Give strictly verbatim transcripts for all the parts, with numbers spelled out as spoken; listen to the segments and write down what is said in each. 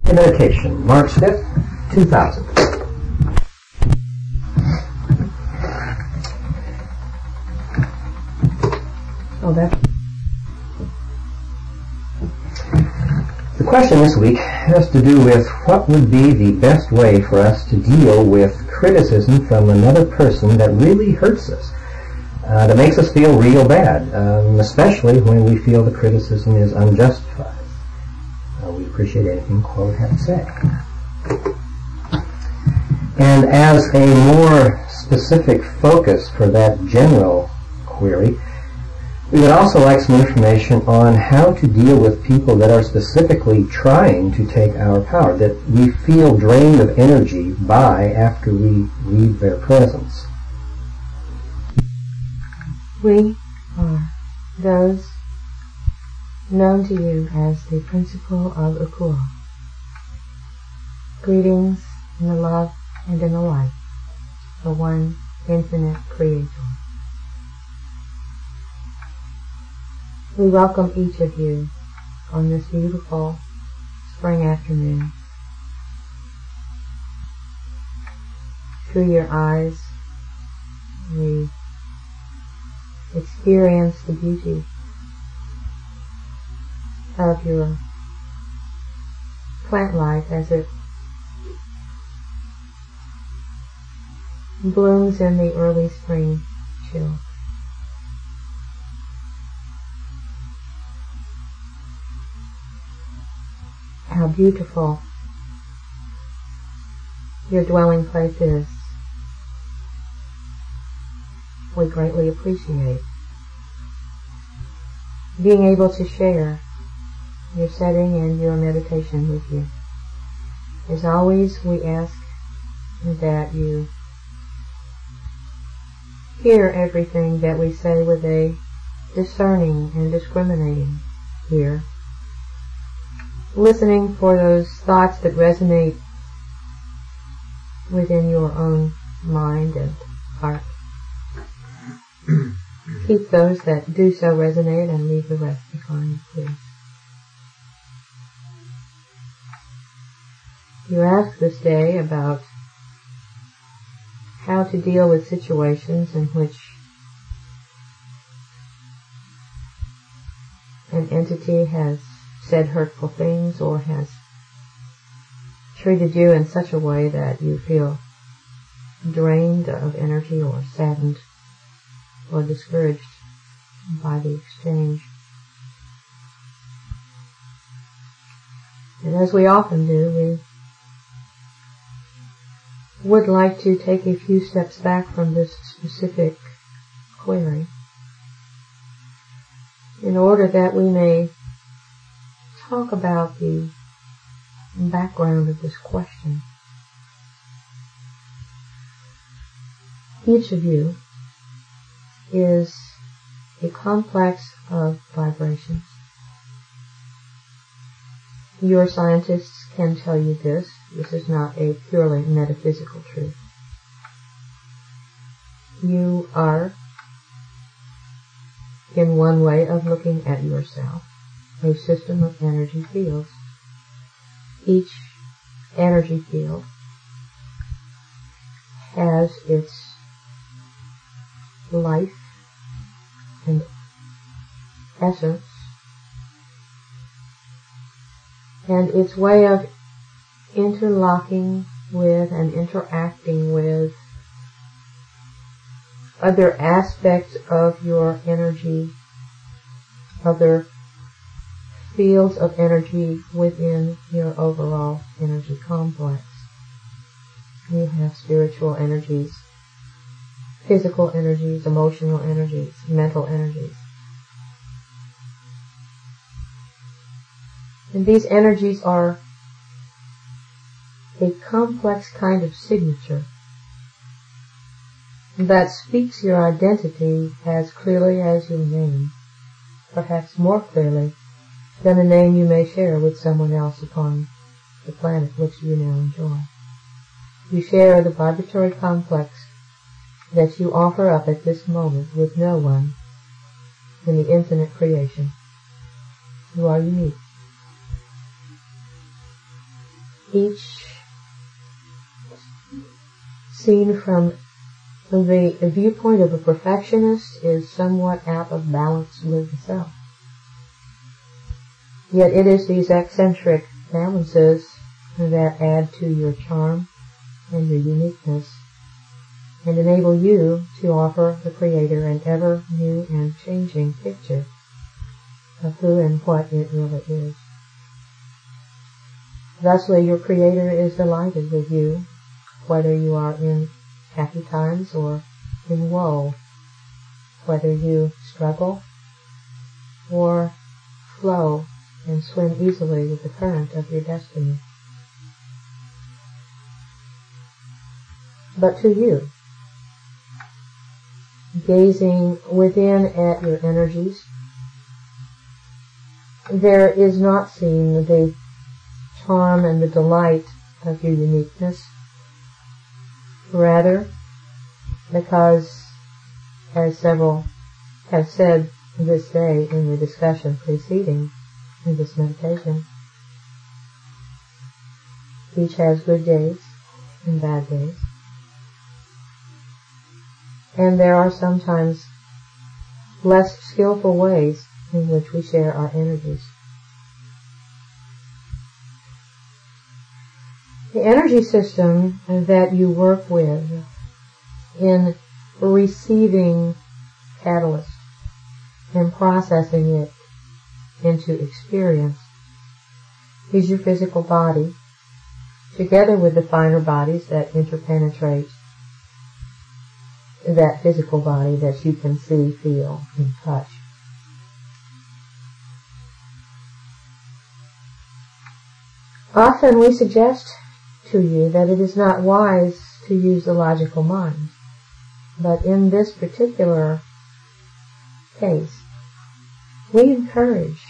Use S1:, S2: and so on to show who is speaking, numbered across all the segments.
S1: Meditation, March fifth, two thousand. Oh, that. The question this week has to do with what would be the best way for us to deal with criticism from another person that really hurts us, uh, that makes us feel real bad, um, especially when we feel the criticism is unjustified. Uh, we appreciate anything Quote had to say. And as a more specific focus for that general query, we would also like some information on how to deal with people that are specifically trying to take our power, that we feel drained of energy by after we leave their presence.
S2: We are those known to you as the principle of Ukuo. Greetings in the love and in the light, the one infinite creator. We welcome each of you on this beautiful spring afternoon. Through your eyes, we experience the beauty of your plant life as it blooms in the early spring chill. How beautiful your dwelling place is. We greatly appreciate being able to share your setting and your meditation with you. As always, we ask that you hear everything that we say with a discerning and discriminating ear, listening for those thoughts that resonate within your own mind and heart. Keep those that do so resonate and leave the rest behind, please. You asked this day about how to deal with situations in which an entity has said hurtful things or has treated you in such a way that you feel drained of energy or saddened or discouraged by the exchange. And as we often do, we would like to take a few steps back from this specific query in order that we may talk about the background of this question. Each of you is a complex of vibrations. Your scientists can tell you this. This is not a purely metaphysical truth. You are, in one way of looking at yourself, a system of energy fields. Each energy field has its life and essence and its way of interlocking with and interacting with other aspects of your energy, other fields of energy within your overall energy complex. You have spiritual energies, physical energies, emotional energies, mental energies. And these energies are a complex kind of signature that speaks your identity as clearly as your name, perhaps more clearly than a name you may share with someone else upon the planet which you now enjoy. You share the vibratory complex that you offer up at this moment with no one in the infinite creation. You are unique. each seen from the viewpoint of a perfectionist is somewhat out of balance with the self. Yet it is these eccentric balances that add to your charm and your uniqueness and enable you to offer the Creator an ever new and changing picture of who and what it really is. Thusly, your Creator is delighted with you, whether you are in happy times or in woe, whether you struggle or flow and swim easily with the current of your destiny. But to you, gazing within at your energies, there is not seen the charm and the delight of your uniqueness. Rather, because, as several have said this day in the discussion preceding this meditation, each has good days and bad days, and there are sometimes less skillful ways in which we share our energies. The energy system that you work with in receiving catalyst and processing it into experience is your physical body, together with the finer bodies that interpenetrate that physical body that you can see, feel, and touch. Often we suggest to you that it is not wise to use the logical mind, but in this particular case, we encourage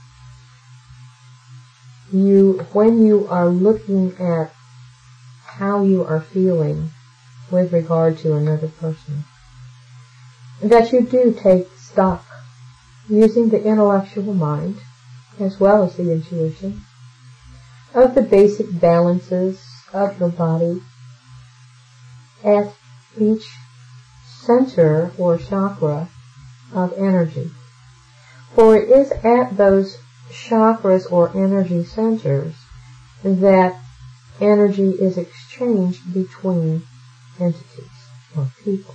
S2: you, when you are looking at how you are feeling with regard to another person, that you do take stock using the intellectual mind as well as the intuition of the basic balances of your body at each center or chakra of energy. For it is at those chakras or energy centers that energy is exchanged between entities or people.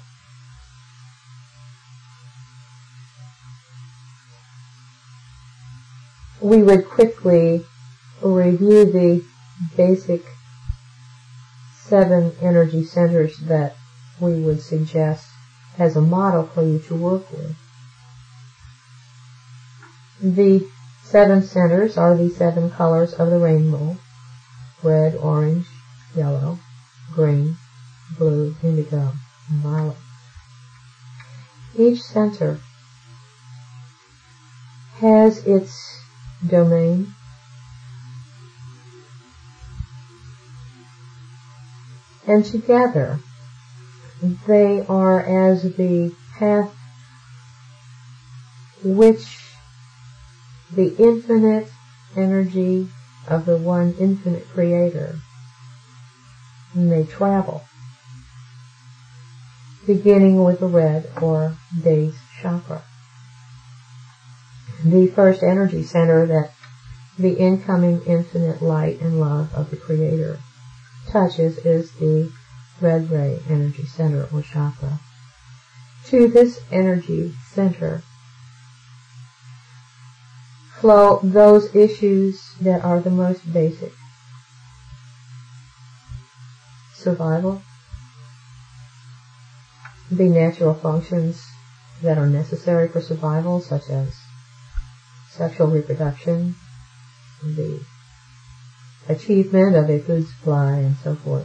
S2: We would quickly review the basic seven energy centers that we would suggest as a model for you to work with. The seven centers are the seven colors of the rainbow: red, orange, yellow, green, blue, indigo, and violet. Each center has its domain, and together they are as the path which the infinite energy of the one infinite Creator may travel, beginning with the red or base chakra. The first energy center that the incoming infinite light and love of the Creator touches is the red ray energy center or chakra. To this energy center flow those issues that are the most basic: survival, the natural functions that are necessary for survival, such as sexual reproduction, the achievement of a food supply, and so forth.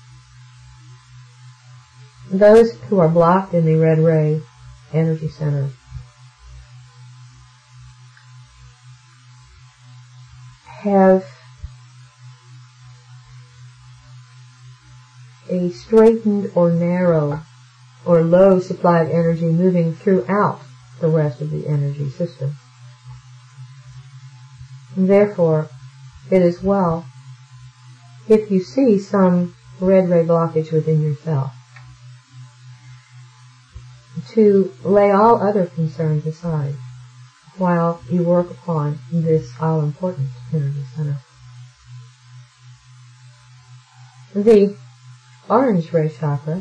S2: Those who are blocked in the red ray energy center have a straightened or narrow or low supply of energy moving throughout the rest of the energy system. And therefore, it is well if you see some red ray blockage within yourself, to lay all other concerns aside while you work upon this all-important energy center. The orange ray chakra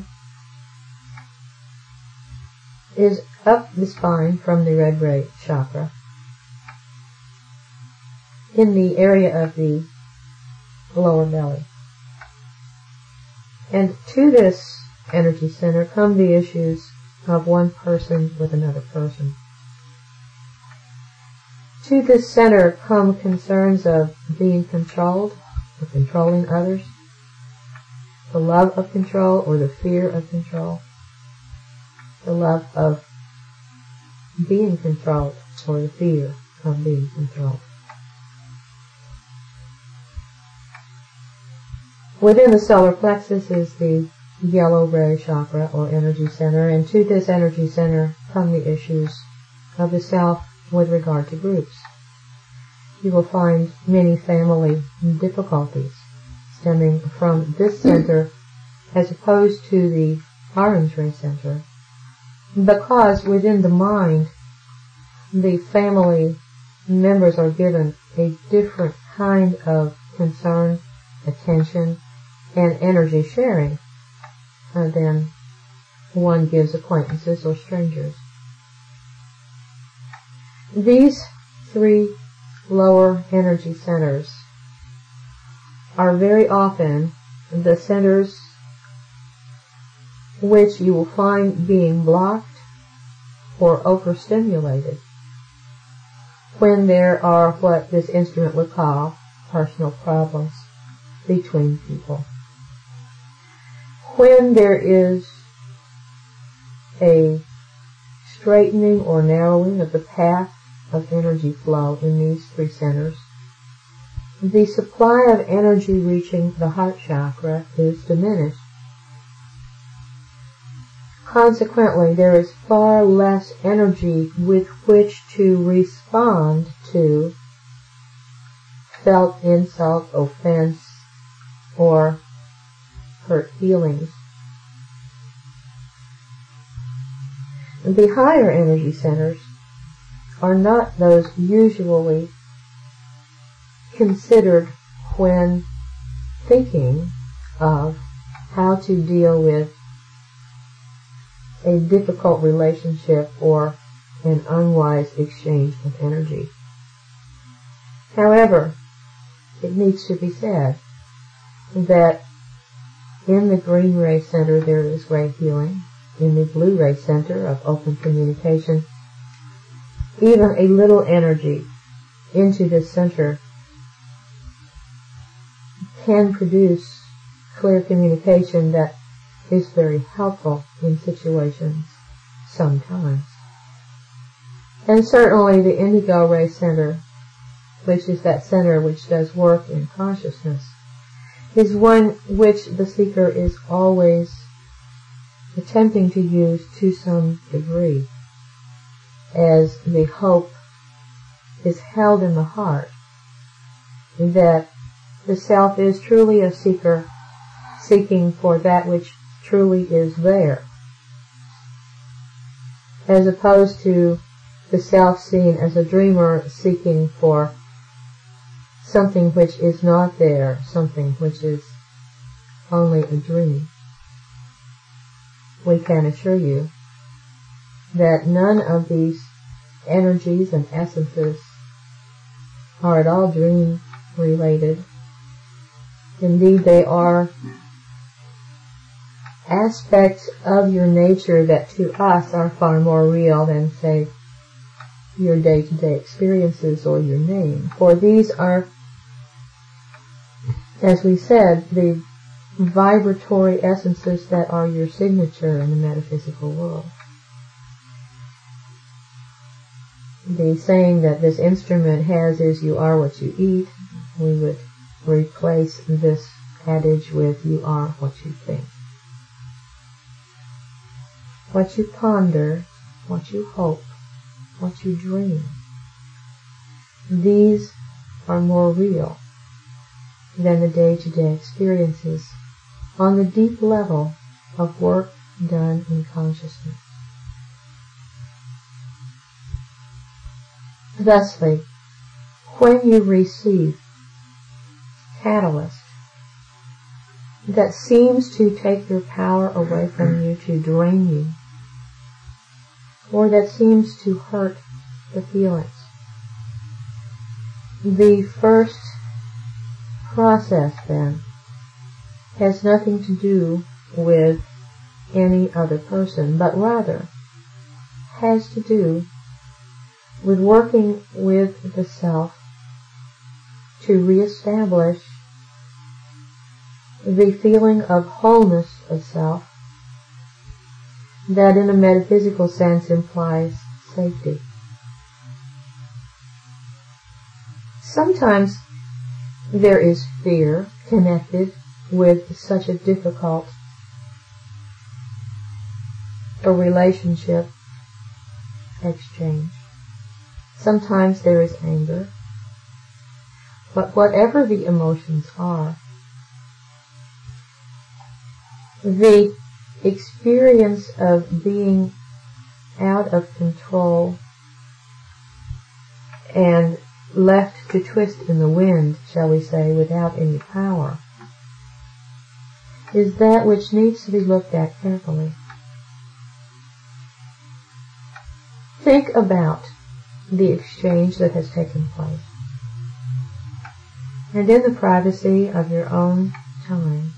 S2: is up the spine from the red ray chakra in the area of the lower belly. And to this energy center come the issues of one person with another person. To this center come concerns of being controlled or controlling others, the love of control or the fear of control, the love of being controlled or the fear of being controlled. Within the solar plexus is the yellow ray chakra or energy center, and to this energy center come the issues of the self with regard to groups. You will find many family difficulties stemming from this center as opposed to the orange ray center, because within the mind the family members are given a different kind of concern, attention, and energy sharing uh, than one gives acquaintances or strangers. These three lower energy centers are very often the centers which you will find being blocked or overstimulated when there are what this instrument would call personal problems between people. When there is a straightening or narrowing of the path of energy flow in these three centers, the supply of energy reaching the heart chakra is diminished. Consequently, there is far less energy with which to respond to felt insult, offense, or hurt feelings. The higher energy centers are not those usually considered when thinking of how to deal with a difficult relationship or an unwise exchange of energy. However, it needs to be said that in the green ray center there is ray healing. In the blue ray center of open communication, even a little energy into this center can produce clear communication that is very helpful in situations sometimes. And certainly the indigo ray center, which is that center which does work in consciousness, is one which the seeker is always attempting to use to some degree, as the hope is held in the heart that the self is truly a seeker, seeking for that which truly is there, as opposed to the self seen as a dreamer seeking for something which is not there, something which is only a dream. We can assure you that none of these energies and essences are at all dream related. Indeed, they are aspects of your nature that to us are far more real than, say, your day-to-day experiences or your name. For these are, as we said, the vibratory essences that are your signature in the metaphysical world. The saying that this instrument has is you are what you eat, we would replace this adage with you are what you think. What you ponder, what you hope, what you dream. These are more real than the day-to-day experiences on the deep level of work done in consciousness. Thusly, when you receive catalyst that seems to take your power away from you, to drain you, or that seems to hurt the feelings, the first process then has nothing to do with any other person, but rather has to do with working with the self to reestablish the feeling of wholeness of self that in a metaphysical sense implies safety. Sometimes there is fear connected with such a difficult a relationship exchange. Sometimes there is anger. But whatever the emotions are, the experience of being out of control and left to twist in the wind, shall we say, without any power, is that which needs to be looked at carefully. Think about the exchange that has taken place, and in the privacy of your own time,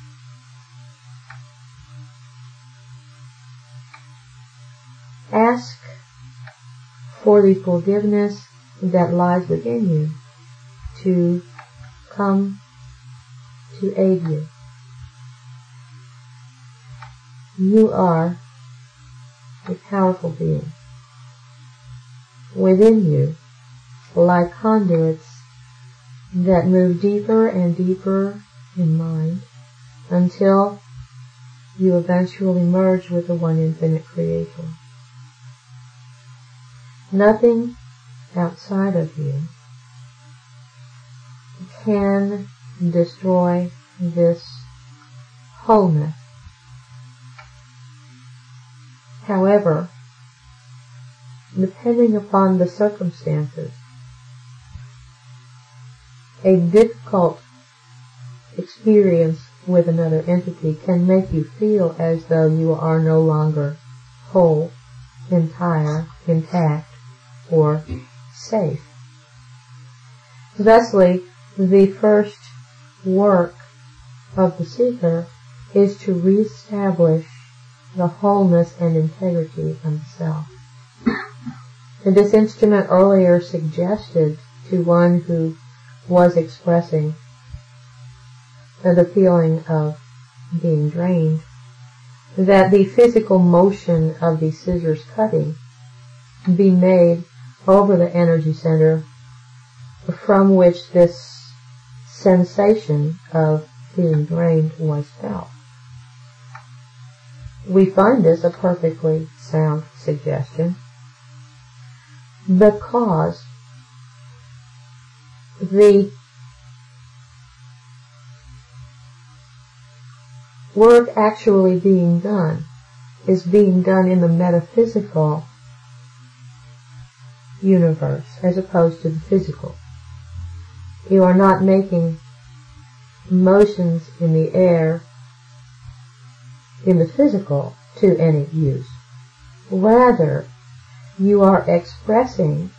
S2: ask for the forgiveness that lies within you to come to aid you. You are a powerful being. Within you lie conduits that move deeper and deeper in mind until you eventually merge with the one infinite Creator. Nothing outside of you can destroy this wholeness. However, depending upon the circumstances, a difficult experience with another entity can make you feel as though you are no longer whole, entire, intact, or safe. Thusly, the first work of the seeker is to reestablish the wholeness and integrity of the self. And this instrument earlier suggested to one who was expressing the feeling of being drained that the physical motion of the scissors cutting be made over the energy center from which this sensation of being drained was felt. We find this a perfectly sound suggestion because the work actually being done is being done in the metaphysical universe as opposed to the physical. You are not making motions in the air in the physical to any use. Rather, you are expressing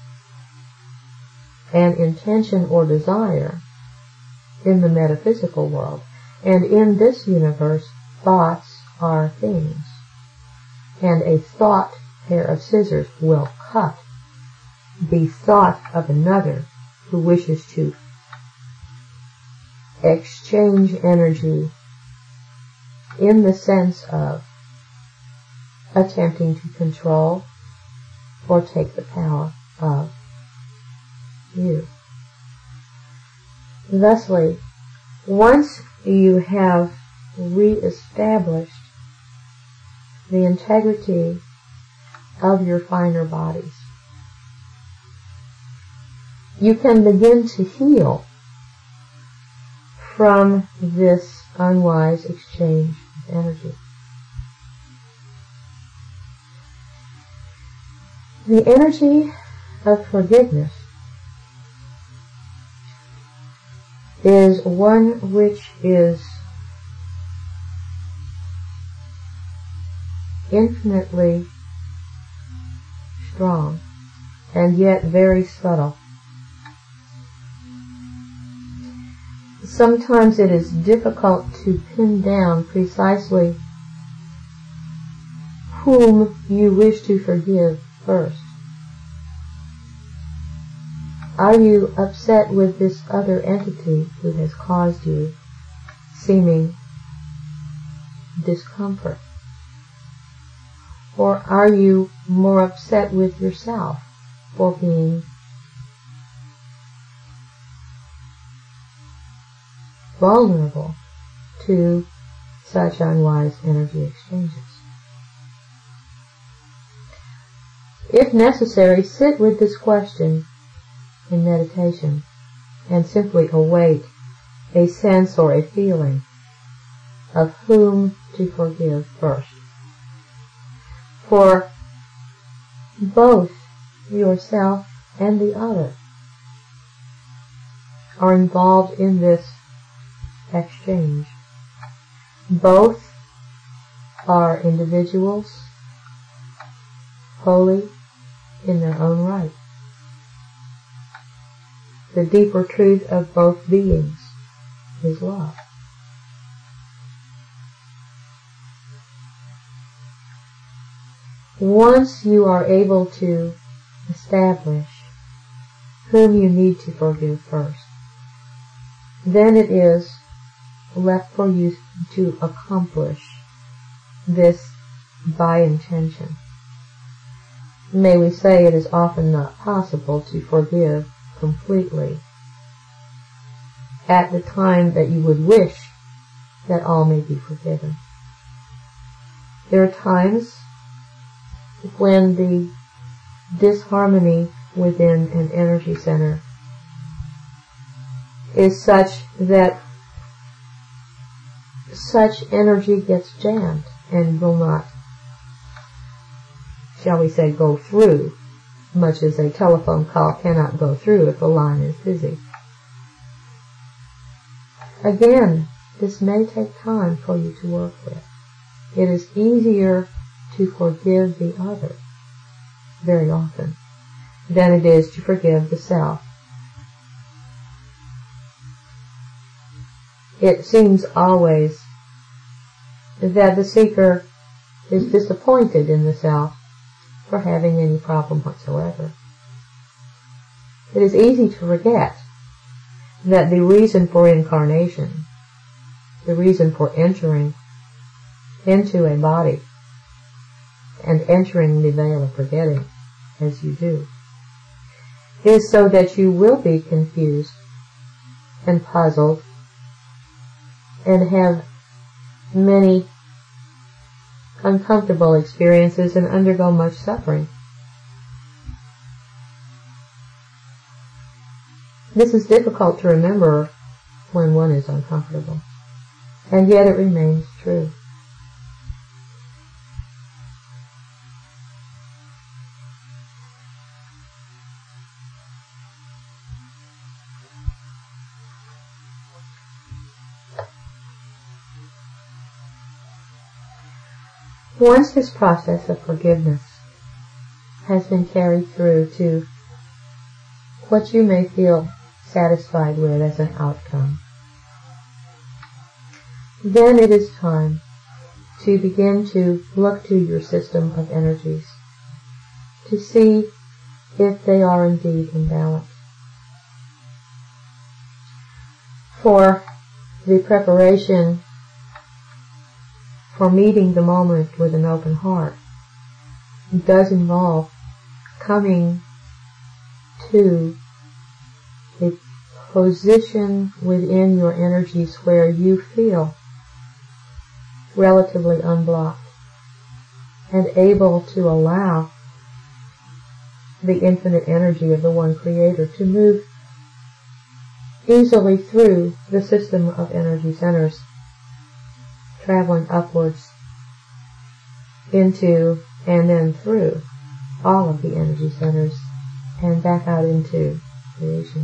S2: an intention or desire in the metaphysical world. And in this universe, thoughts are things. And a thought pair of scissors will cut the thought of another who wishes to exchange energy in the sense of attempting to control or take the power of you. Thusly, once you have re-established the integrity of your finer bodies, you can begin to heal from this unwise exchange of energy. The energy of forgiveness is one which is infinitely strong and yet very subtle. Sometimes it is difficult to pin down precisely whom you wish to forgive first. Are you upset with this other entity who has caused you seeming discomfort? Or are you more upset with yourself for being vulnerable to such unwise energy exchanges? If necessary, sit with this question in meditation and simply await a sense or a feeling of whom to forgive first. For both yourself and the other are involved in this exchange. Both are individuals, holy in their own right. The deeper truth of both beings is love. Once you are able to establish whom you need to forgive first, then it is left for you to accomplish this by intention. May we say it is often not possible to forgive completely at the time that you would wish that all may be forgiven. There are times when the disharmony within an energy center is such that such energy gets jammed and will not, shall we say, go through, much as a telephone call cannot go through if the line is busy. Again, this may take time for you to work with. It is easier to forgive the other very often than it is to forgive the self. It seems always that the seeker is disappointed in the self for having any problem whatsoever. It is easy to forget that the reason for incarnation, the reason for entering into a body and entering the veil of forgetting, as you do, is so that you will be confused and puzzled and have many uncomfortable experiences and undergo much suffering. This is difficult to remember when one is uncomfortable, and yet it remains true. Once this process of forgiveness has been carried through to what you may feel satisfied with as an outcome, then it is time to begin to look to your system of energies to see if they are indeed in balance. For the preparation for meeting the moment with an open heart does involve coming to a position within your energies where you feel relatively unblocked and able to allow the infinite energy of the one Creator to move easily through the system of energy centers, traveling upwards into and then through all of the energy centers and back out into creation.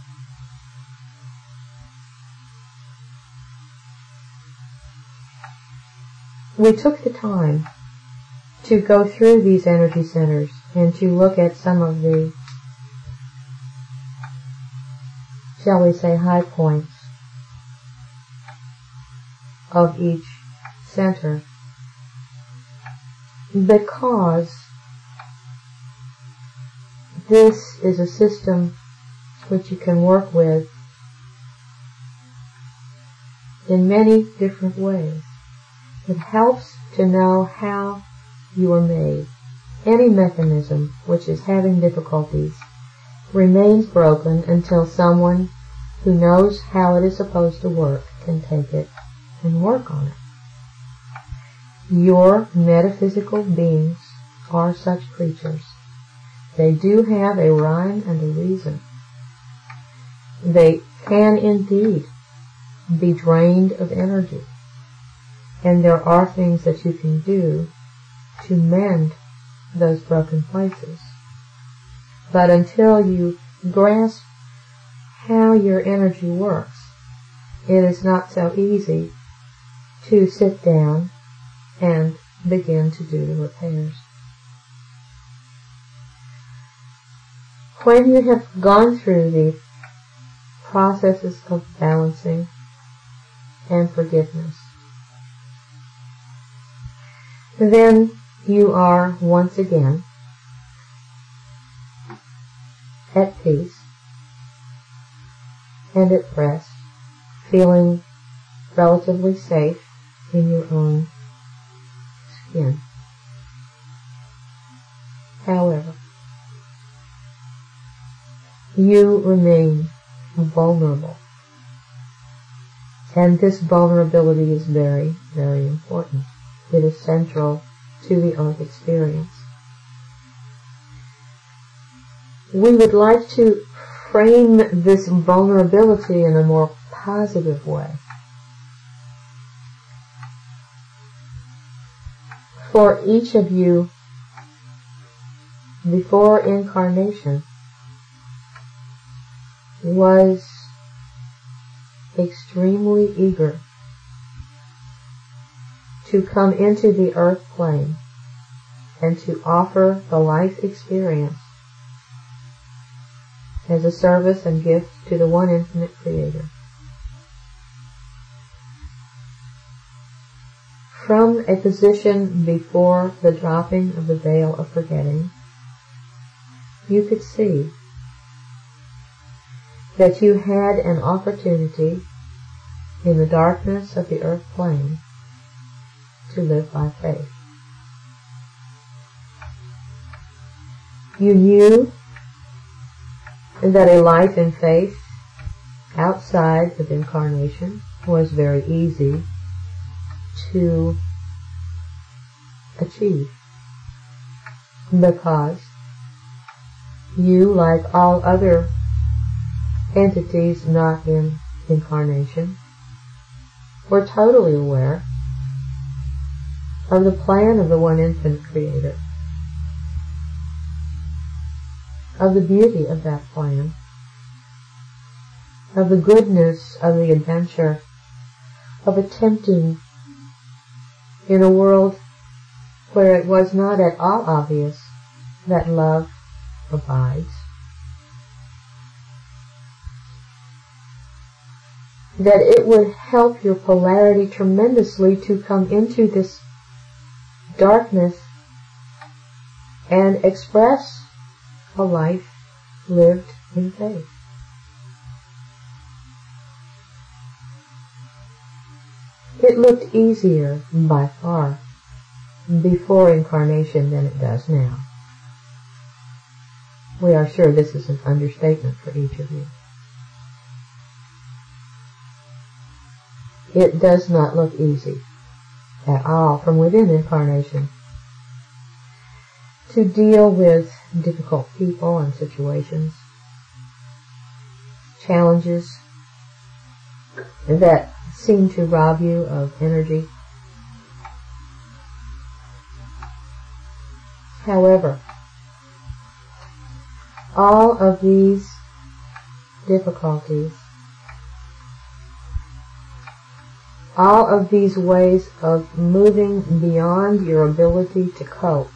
S2: We took the time to go through these energy centers and to look at some of the, shall we say, high points of each center, because this is a system which you can work with in many different ways. It helps to know how you are made. Any mechanism which is having difficulties remains broken until someone who knows how it is supposed to work can take it and work on it. Your metaphysical beings are such creatures. They do have a rhyme and a reason. They can indeed be drained of energy. And there are things that you can do to mend those broken places. But until you grasp how your energy works, it is not so easy to sit down and begin to do the repairs. When you have gone through the processes of balancing and forgiveness, then you are once again at peace and at rest, feeling relatively safe in your own skin. However, you remain vulnerable, and this vulnerability is very, very important. It is central to the earth experience. We would like to frame this vulnerability in a more positive way. For each of you, before incarnation, was extremely eager to come into the earth plane and to offer the life experience as a service and gift to the one infinite Creator. From a position before the dropping of the veil of forgetting, you could see that you had an opportunity in the darkness of the earth plane to live by faith. You knew that a life in faith outside of incarnation was very easy to achieve, because you, like all other entities not in incarnation, were totally aware of the plan of the one infinite Creator, of the beauty of that plan, of the goodness of the adventure, of attempting in a world where it was not at all obvious that love abides, that it would help your polarity tremendously to come into this darkness and express a life lived in faith. It looked easier by far before incarnation than it does now. We are sure this is an understatement for each of you. It does not look easy at all from within incarnation to deal with difficult people and situations, challenges that seem to rob you of energy. However, all of these difficulties, all of these ways of moving beyond your ability to cope,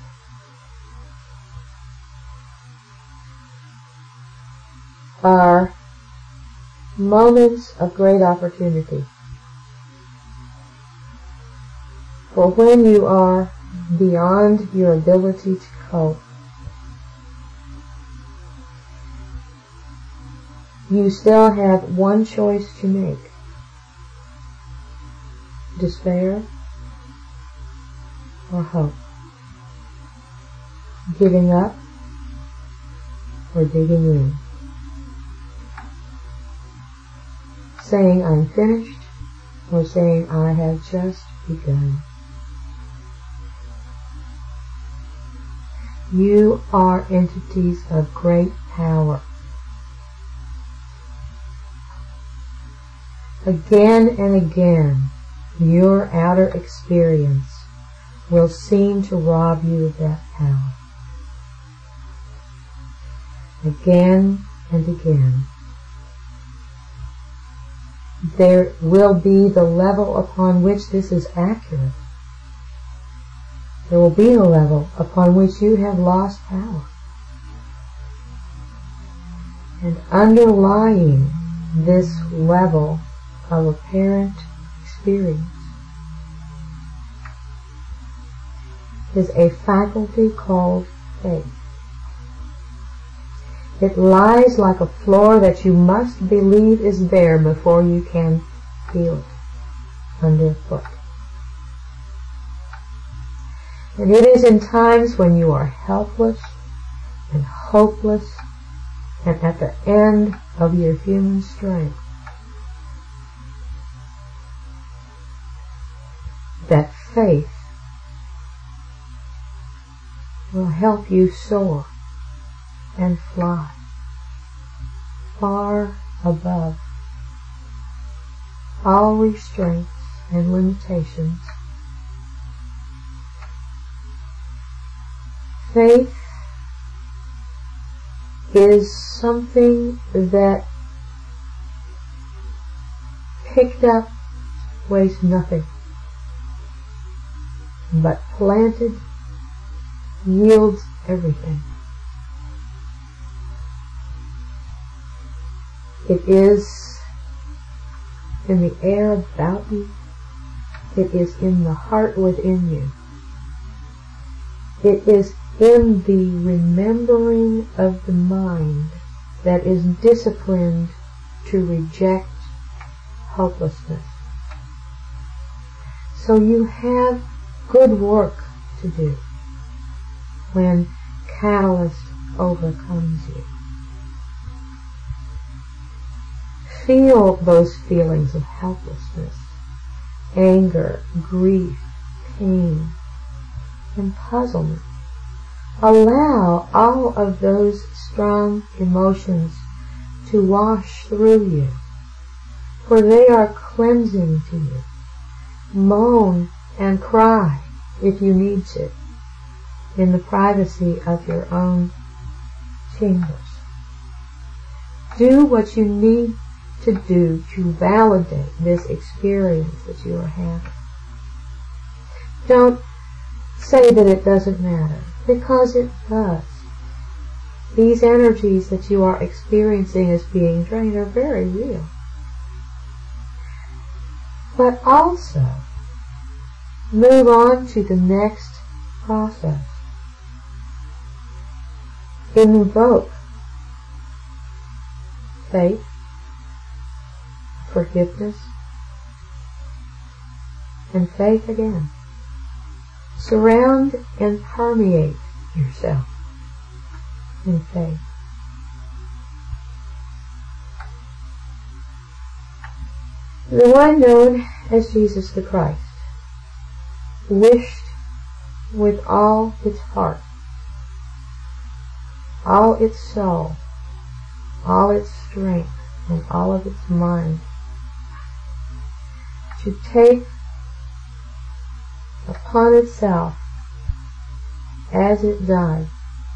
S2: are moments of great opportunity. For when you are beyond your ability to cope, you still have one choice to make: despair or hope, giving up or digging in, saying I'm finished or saying I have just begun. You are entities of great power. Again and again, your outer experience will seem to rob you of that power. Again and again. There will be the level upon which this is accurate. There will be a level upon which you have lost power. And underlying this level of apparent experience is a faculty called faith. It lies like a floor that you must believe is there before you can feel it underfoot. And it is in times when you are helpless and hopeless and at the end of your human strength that faith will help you soar and fly far above all restraints and limitations. Faith is something that, picked up, weighs nothing, but planted yields everything. It is in the air about you. It is in the heart within you. It is in the remembering of the mind that is disciplined to reject hopelessness. So you have good work to do when catalyst overcomes you. Feel those feelings of helplessness, anger, grief, pain, and puzzlement. Allow all of those strong emotions to wash through you, for they are cleansing to you. Moan and cry if you need to, in the privacy of your own chambers. Do what you need to do to validate this experience that you are having. Don't say that it doesn't matter, because it does. These energies that you are experiencing as being drained are very real. But also, move on to the next process. Invoke faith, forgiveness, and faith again. Surround and permeate yourself in faith. The one known as Jesus the Christ wished with all its heart, all its soul, all its strength, and all of its mind to take upon itself, as it died,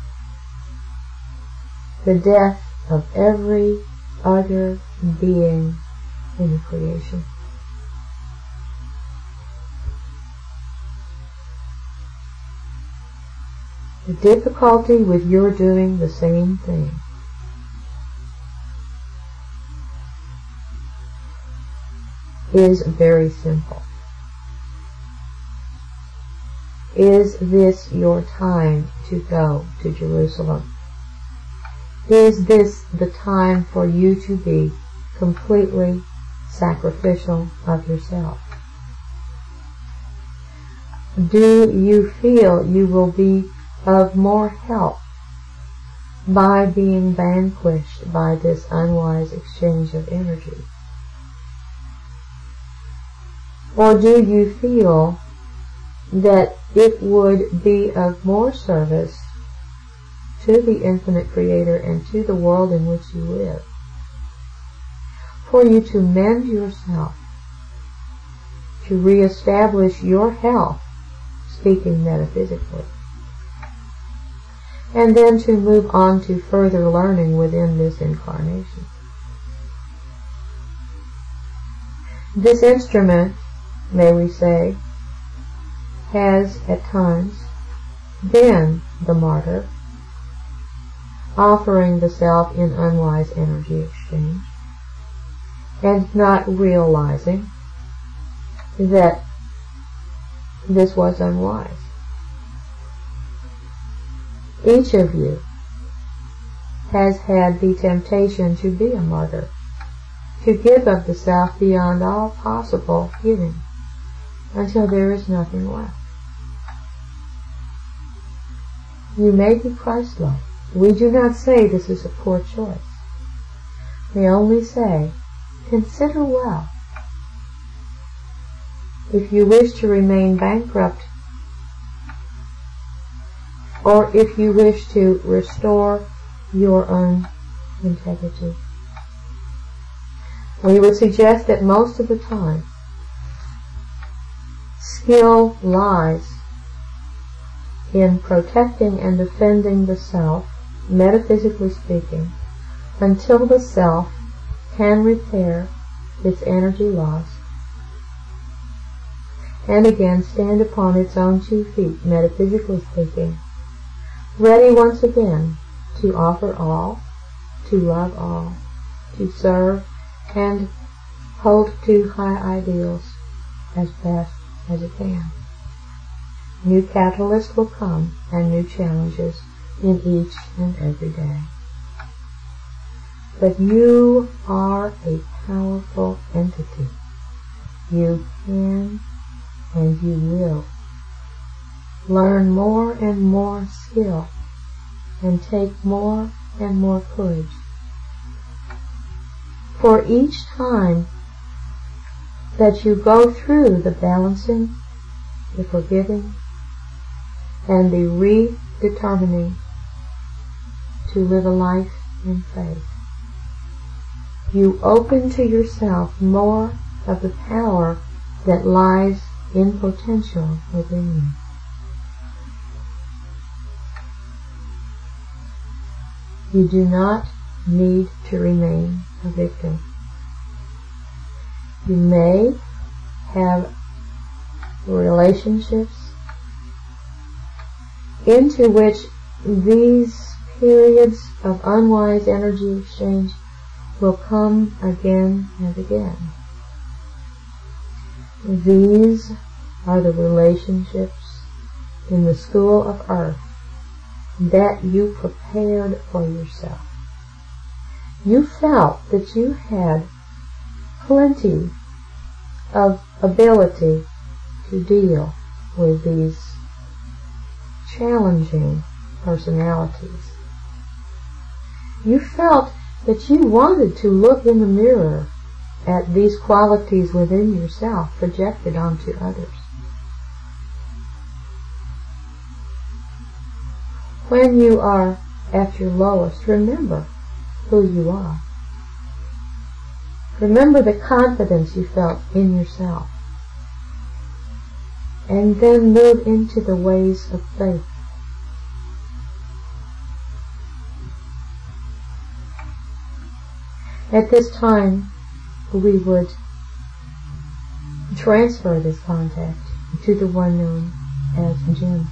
S2: the death of every other being in the creation. The difficulty with your doing the same thing is very simple. Is this your time to go to Jerusalem? Is this the time for you to be completely sacrificial of yourself? Do you feel you will be of more help by being vanquished by this unwise exchange of energy? Or do you feel that it would be of more service to the infinite Creator and to the world in which you live for you to mend yourself, to reestablish your health, speaking metaphysically, and then to move on to further learning within this incarnation? This instrument, may we say, has at times been the martyr, offering the self in unwise energy exchange, and not realizing that this was unwise. Each of you has had the temptation to be a martyr, to give of the self beyond all possible giving, until there is nothing left. You may be Christ-like. We do not say this is a poor choice. We only say, consider well. If you wish to remain bankrupt, or if you wish to restore your own integrity, we would suggest that most of the time, skill lies in protecting and defending the self, metaphysically speaking, until the self can repair its energy loss and again stand upon its own two feet, metaphysically speaking, ready once again to offer all, to love all, to serve and hold to high ideals as best as it can. New catalysts will come and new challenges in each and every day. But you are a powerful entity. You can and you will learn more and more skill and take more and more courage. For each time that you go through the balancing, the forgiving, and the redetermining to live a life in faith, you open to yourself more of the power that lies in potential within you. You do not need to remain a victim. You may have relationships into which these periods of unwise energy exchange will come again and again. These are the relationships in the school of earth that you prepared for yourself. You felt that you had plenty of ability to deal with these challenging personalities. You felt that you wanted to look in the mirror at these qualities within yourself projected onto others. When you are at your lowest, remember who you are. Remember the confidence you felt in yourself. And then move into the ways of faith. At this time, we would transfer this contact to the one known as Jim.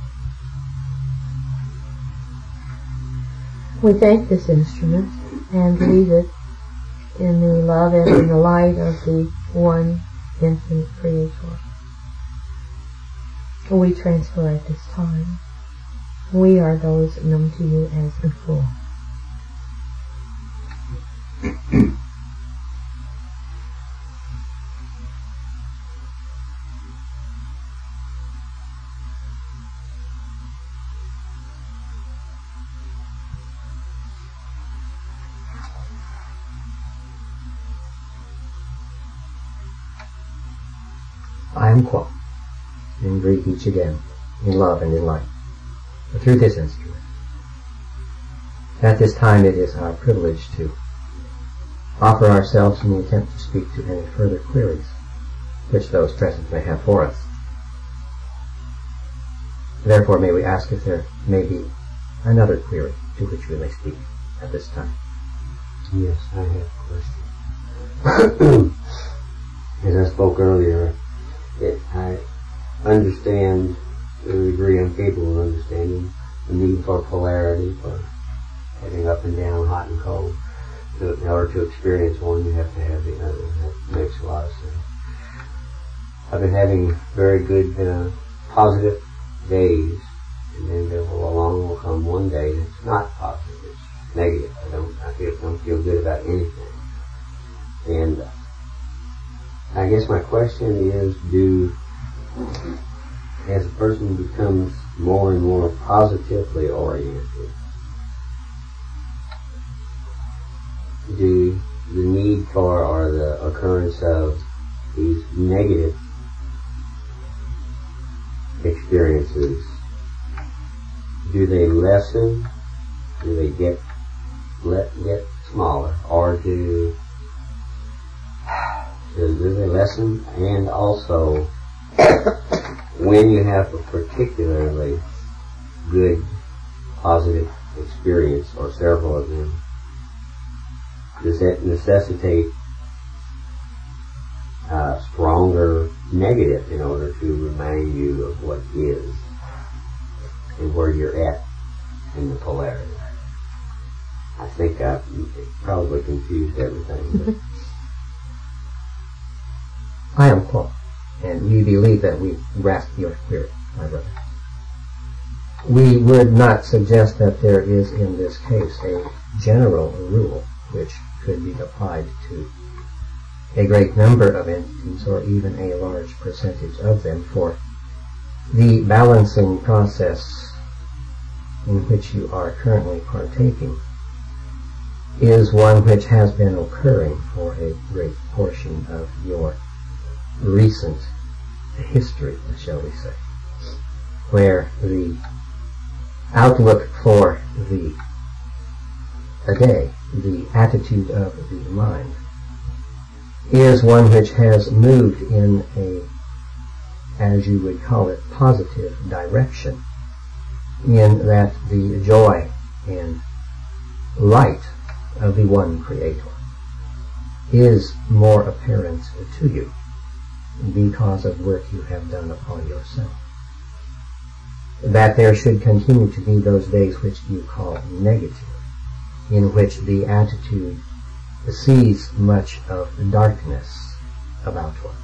S2: We thank this instrument and leave it in the love and in the light of the one infinite Creator. We transfer at this time. We are those known to you as before.
S1: I am Qua, and greet each again in love and in light through this instrument. At this time it is our privilege to offer ourselves in the attempt to speak to any further queries which those present may have for us. Therefore may we ask if there may be another query to which we may speak at this time.
S3: Yes, I have a question. As I spoke earlier, it, I understand to a degree I'm capable of understanding the need for polarity, for having up and down, hot and cold. So in order to experience one, you have to have the other. That makes a lot of sense. I've been having very good, uh, positive days, and then there will along will come one day that's not positive, it's negative. I don't, I feel, don't feel good about anything. And uh, I guess my question is, do, as a person becomes more and more positively oriented, do the need for or the occurrence of these negative experiences, do they lessen, do they get let get smaller, or do Do they lessen? And also, when you have a particularly good, positive experience, or several of them, does that necessitate uh, stronger negative in order to remind you of what is and where you're at in the polarity? I think I've probably confused everything. But
S1: I am Qua, and we believe that we grasp your query, my brother. We would not suggest that there is in this case a general rule which could be applied to a great number of entities or even a large percentage of them, for the balancing process in which you are currently partaking is one which has been occurring for a great portion of your recent history, shall we say, where the outlook for the, the day, the attitude of the mind, is one which has moved in a, as you would call it, positive direction, in that the joy and light of the one Creator is more apparent to you because of work you have done upon yourself. That there should continue to be those days which you call negative, in which the attitude sees much of darkness about one,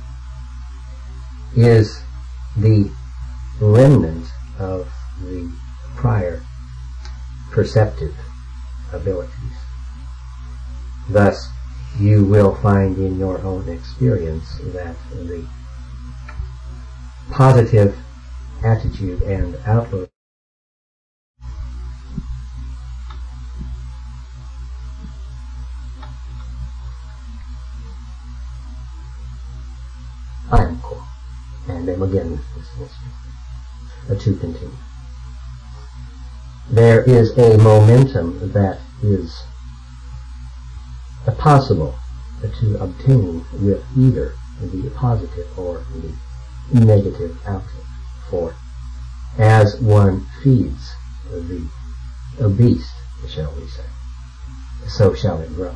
S1: is the remnant of the prior perceptive abilities. Thus, you will find in your own experience that the positive attitude and outlook I am Qua, and am again this history. To continue. There is a momentum that is possible to obtain with either the positive or the negative outlook. For as one feeds the a beast, shall we say, so shall it grow.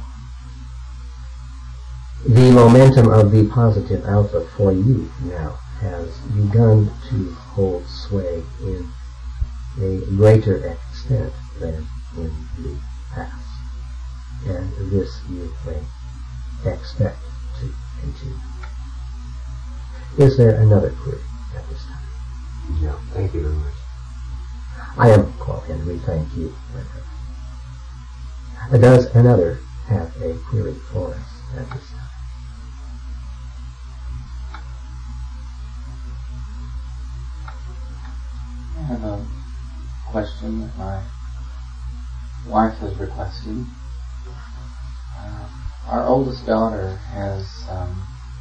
S1: The momentum of the positive outlook for you now has begun to hold sway in a greater extent than in the past, and this you may expect to continue. Is there another query at this time?
S3: No, thank you very much.
S1: I am Paul Henry, thank you. Does another have a query for us at this time?
S4: I have a question that my wife has requested. Uh, our oldest daughter has um,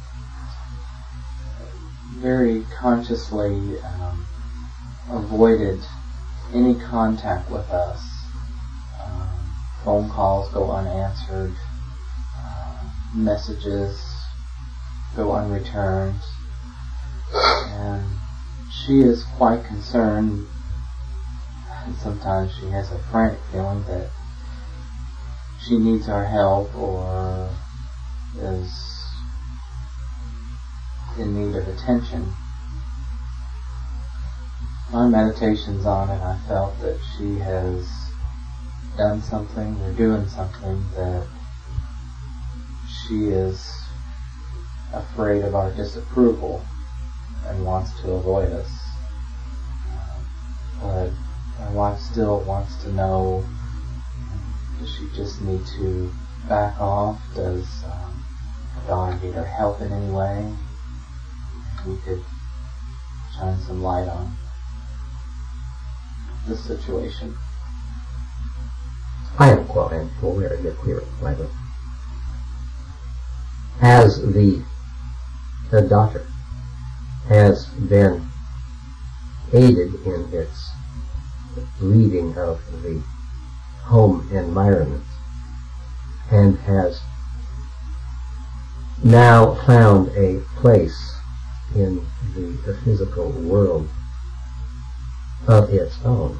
S4: very consciously um, avoided any contact with us. Um, phone calls go unanswered, uh, messages go unreturned, and she is quite concerned, and sometimes she has a frantic feeling that she needs our help or is in need of attention. My meditations on it, I felt that she has done something or doing something that she is afraid of our disapproval and wants to avoid us. But my wife still wants to know, does she just need to back off? Does um, her daughter need our help in any way? We could shine some light on this situation.
S1: I am quite aware of your query, Michael. As the, the daughter has been aided in its leading of the home environment and has now found a place in the, the physical world of its own,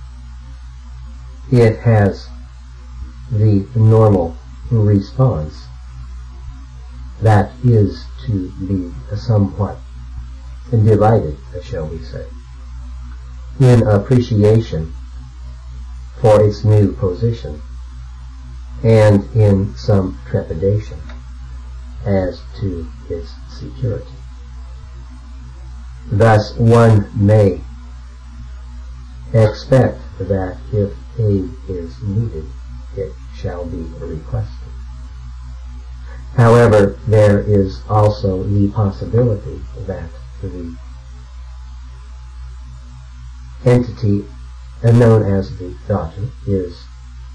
S1: it has the normal response that is to be somewhat divided, shall we say, in appreciation for its new position and in some trepidation as to its security. Thus one may expect that if aid is needed, it shall be requested. However, there is also the possibility that the entity known as the daughter is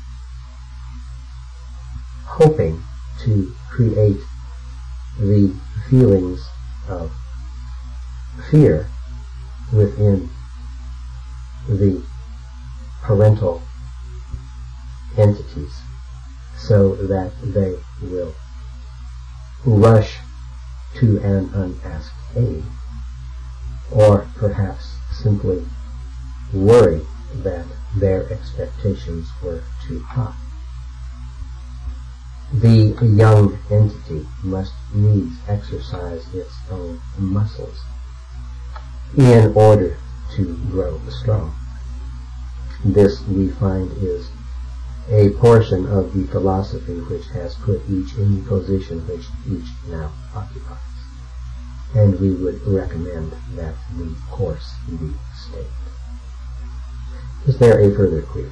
S1: hoping to create the feelings of fear within the parental entities so that they will rush to an unasked aid, or perhaps simply worry that their expectations were too high. The young entity must needs exercise its own muscles in order to grow strong. This, we find, is a portion of the philosophy which has put each in the position which each now occupies. And we would recommend that the course be stayed. Is there a further query?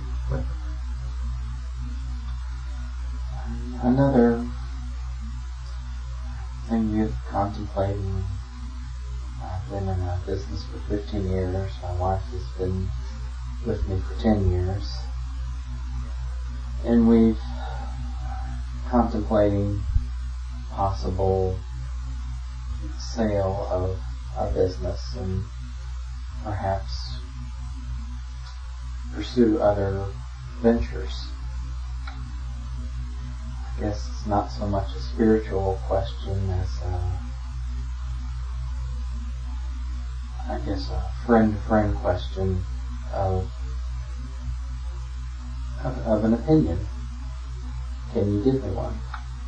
S4: Another thing we've contemplated, I've been in a business for fifteen years, my wife has been with me for ten years, and we've contemplating possible sale of our business and perhaps pursue other ventures. I guess it's not so much a spiritual question as a, I guess a friend-to-friend question of, of of an opinion. Can you give me one?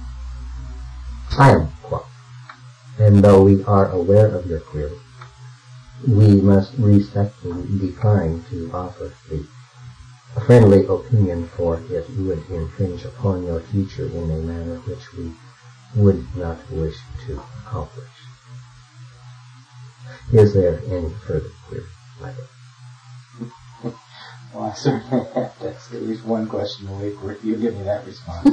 S1: I am quite. And though we are aware of your query, we must respectfully decline to offer the a friendly opinion, for it would infringe upon your future in a manner which we would not wish to accomplish. Is there any further query, my brother?
S4: Well, I certainly have to ask at least one question a week where you give me that response.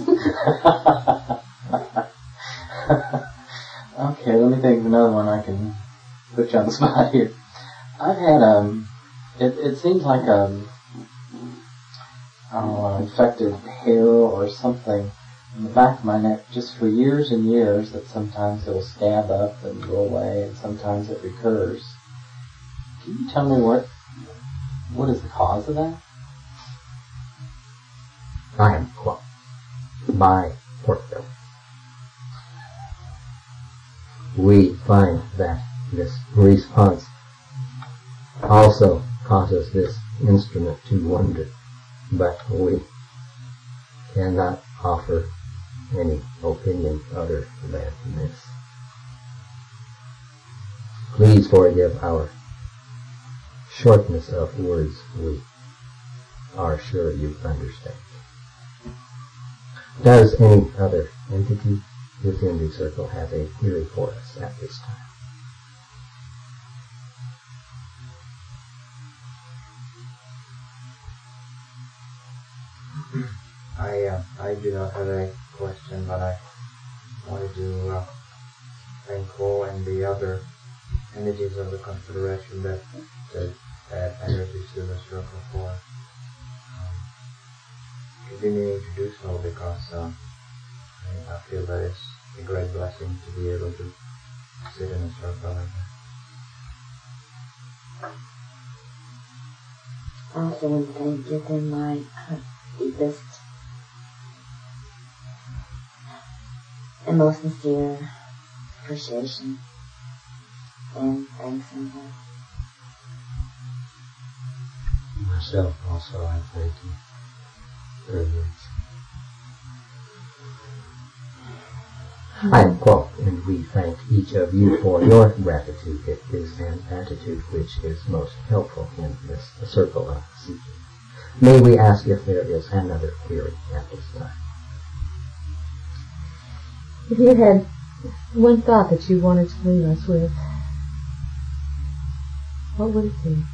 S4: Okay, let me think of another one I can put you on the spot here. I've had, um, it, it seems like, um, I don't know, infected hair or something in the back of my neck just for years and years, that sometimes it'll stand up and go away, and sometimes it recurs. Can you tell me what what is the cause of that?
S1: I am quite. By Portville. We find that this response also causes this instrument to wonder, but we cannot offer any opinion other than this. Please forgive our shortness of words. We are sure you understand. Does any other entity within the circle have a query for us at this time?
S5: I uh, I do not have a question, but I wanted to uh, thank Cole and the other energies of the Confederation that that add energies to the circle for um, continuing to do so, because um, I, I feel that it's a great blessing to be able to sit in a circle like that.
S6: I also want to give them my uh, deepest and most sincere appreciation and thanks and love.
S3: Myself also, I thank you very much.
S1: I am quote, and we thank each of you for your gratitude. It is an attitude which is most helpful in this circle of seeking. May we ask if there is another query at this time?
S2: If you had one thought that you wanted to leave us with, what would it be?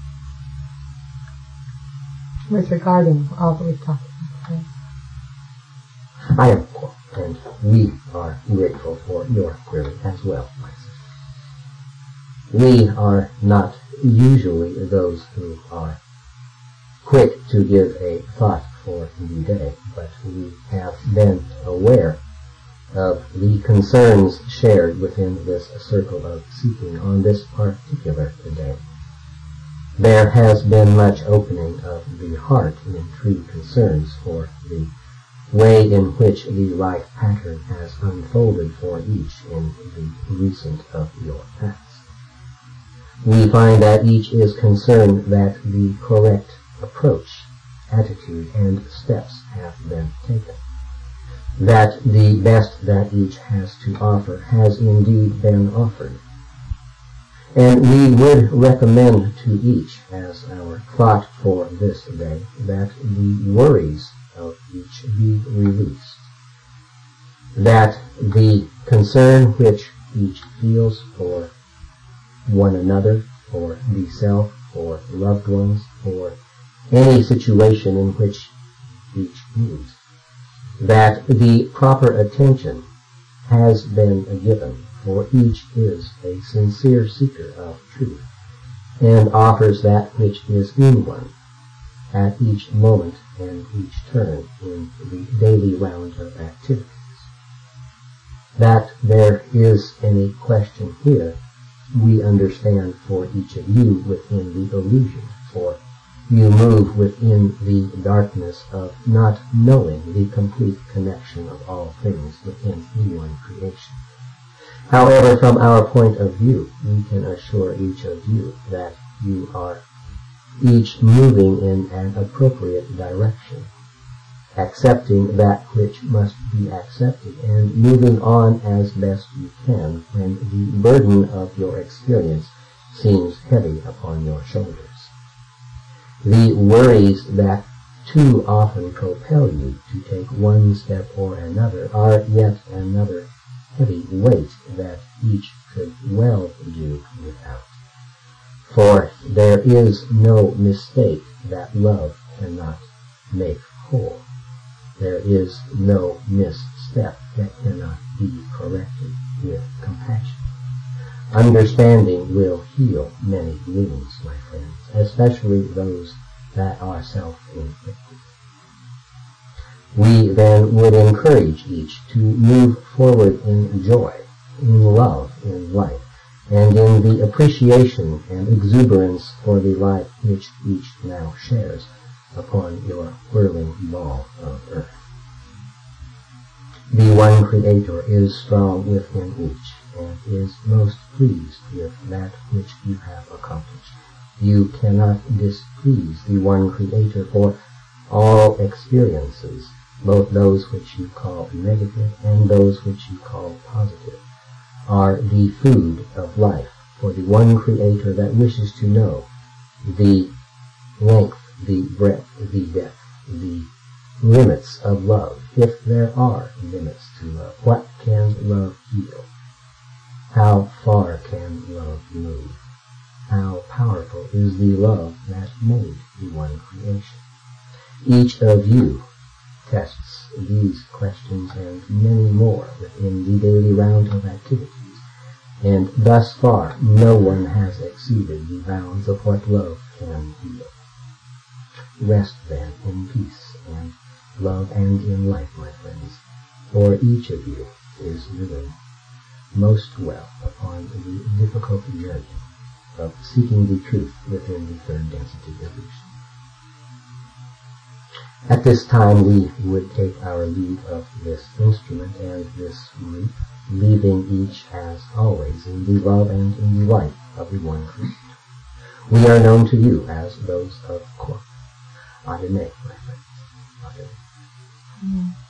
S2: With regarding all that we've talked about today.
S1: I am quote, and we are grateful for your query as well, my sister. We are not usually those who are quick to give a thought for the day, but we have been aware of the concerns shared within this circle of seeking on this particular day. There has been much opening of the heart in true concerns for the way in which the life pattern has unfolded for each in the recent of your past. We find that each is concerned that the correct approach, attitude, and steps have been taken, that the best that each has to offer has indeed been offered. And we would recommend to each, as our thought for this day, that the worries of each be released, that the concern which each feels for one another, for the self, for loved ones, for any situation in which each moves, that the proper attention has been given, for each is a sincere seeker of truth, and offers that which is in one at each moment and each turn in the daily round of activities. That there is any question here, we understand for each of you within the illusion, for You move within the darkness of not knowing the complete connection of all things within the one creation. However, from our point of view, we can assure each of you that you are each moving in an appropriate direction, accepting that which must be accepted, and moving on as best you can when the burden of your experience seems heavy upon your shoulders. The worries that too often propel you to take one step or another are yet another heavy weight that each could well do without. For there is no mistake that love cannot make whole. There is no misstep that cannot be corrected with compassion. Understanding will heal many wounds, my friends, especially those that are self-inflicted. We then would encourage each to move forward in joy, in love, in life, and in the appreciation and exuberance for the light which each now shares upon your whirling ball of earth. The one Creator is strong within each, and is most pleased with that which you have accomplished. You cannot displease the one Creator, for all experiences, both those which you call negative and those which you call positive, are the food of life for the one Creator that wishes to know the length, the breadth, the depth, the limits of love, if there are limits to love. What can love heal? How far can love move? How powerful is the love that made the one creation? Each of you tests these questions and many more within the daily round of activities, and thus far no one has exceeded the bounds of what love can heal. Rest then in peace and love and in life, my friends, for each of you is doing most well upon the difficult journey of seeking the truth within the third density illusion. At this time we would take our leave of this instrument and this group, leaving each as always in the love and in the light of the one Creator. We are known to you as those of Cork. Adonai, my friends. Adonai.
S2: Mm.